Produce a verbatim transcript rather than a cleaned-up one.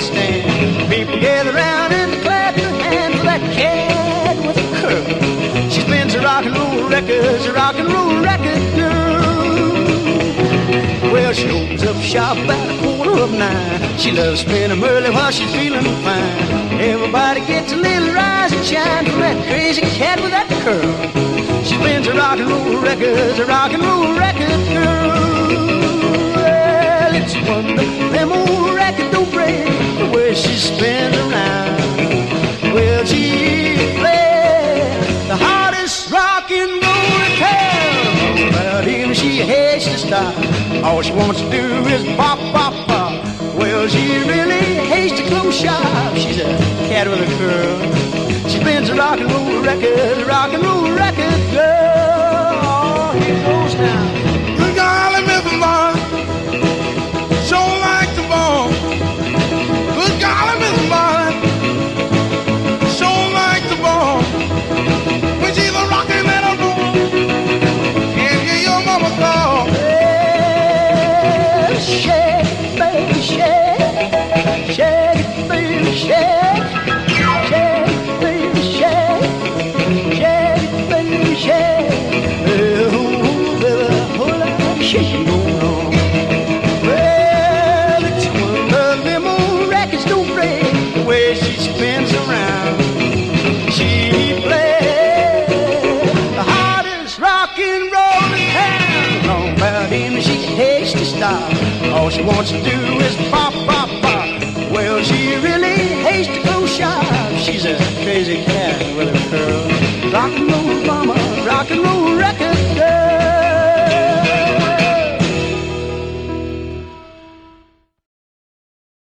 stand. People gather around and clap their hands for that cat with a curl. She spins her rock and roll records, a rock and roll record girl. Well, she opens up shop about a quarter of nine. She loves spinning them early while she's feeling fine. Everybody gets a little rise and shine from that crazy cat with that curl. She spins a rock and roll records, a rock and roll record girl. Well, it's wonderful, them old records don't break the way she spins around. Well, she plays the hardest rock and roll in town. But even she hates to stop. All she wants to do is bop, bop, bop. Well, she really hates to close shop. She's a cat with a curl. She spins a rock and roll record, rock and roll record girl. Oh, here goes now. Good golly, Missus Martin, sure like the ball. Good golly, Missus Martin, sure like the ball. When she's a rockin' and a roll, can't hear your mama call. Well, shake it, baby, shake, shake it, baby, shake, shake it, baby, shake, shake it, baby, shake. Oh, baby, whole lot of shaking going on. Well, it's one of them old records don't break the way she spins around. She plays the hardest rock and roll in town. Long about him, she hates to stop. All she wants to do is pop, pop, pop. Well, she really hates to go shop. She's a crazy cat with a curl. Rock and roll